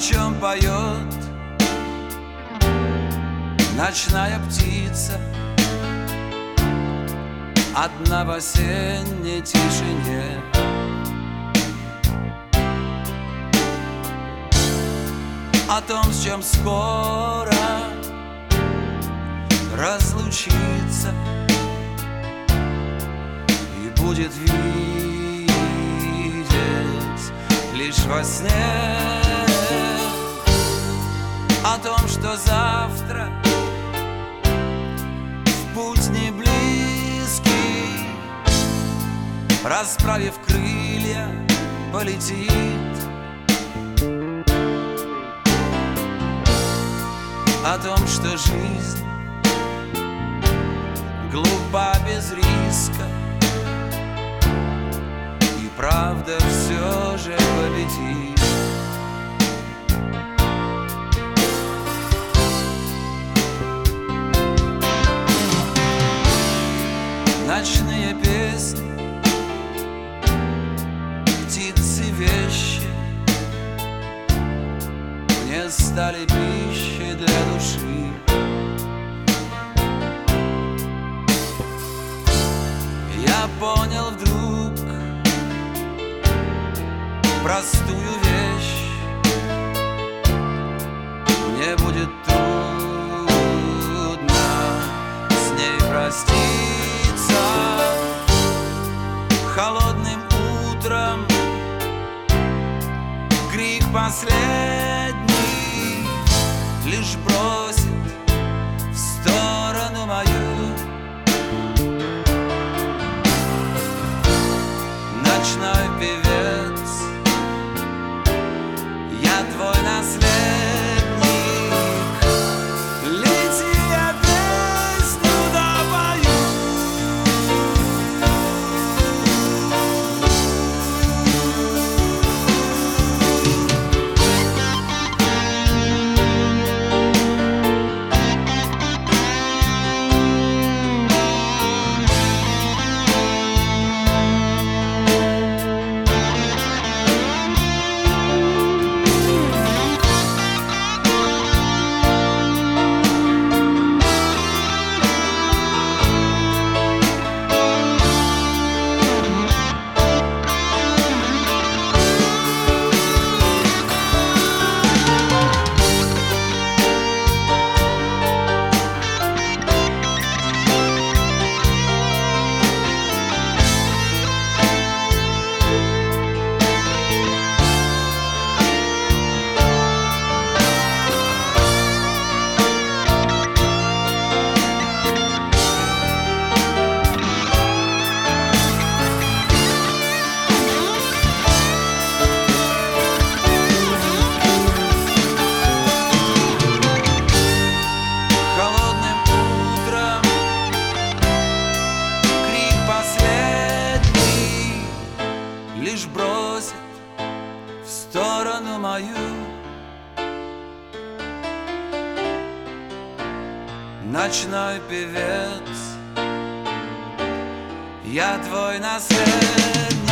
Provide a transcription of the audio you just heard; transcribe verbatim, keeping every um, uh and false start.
чем поет ночная птица одна в осенней тишине. О том, с чем скоро разлучиться и будет видеть лишь во сне. О том, что завтра в путь не близкий, расправив крылья, полетит. О том, что жизнь глупа без риска, и правда все же победит. Ночные песни, птицы, вещи мне стали пищей для души. Я понял вдруг простую вещь: мне будет трудно с ней проститься. Холодным утром крик последний лишь бросит в сторону мою. Ночной певец, я твой наследник. Лети, я песню допою. Лишь бросит в сторону мою. Ночной певец, я твой наследник.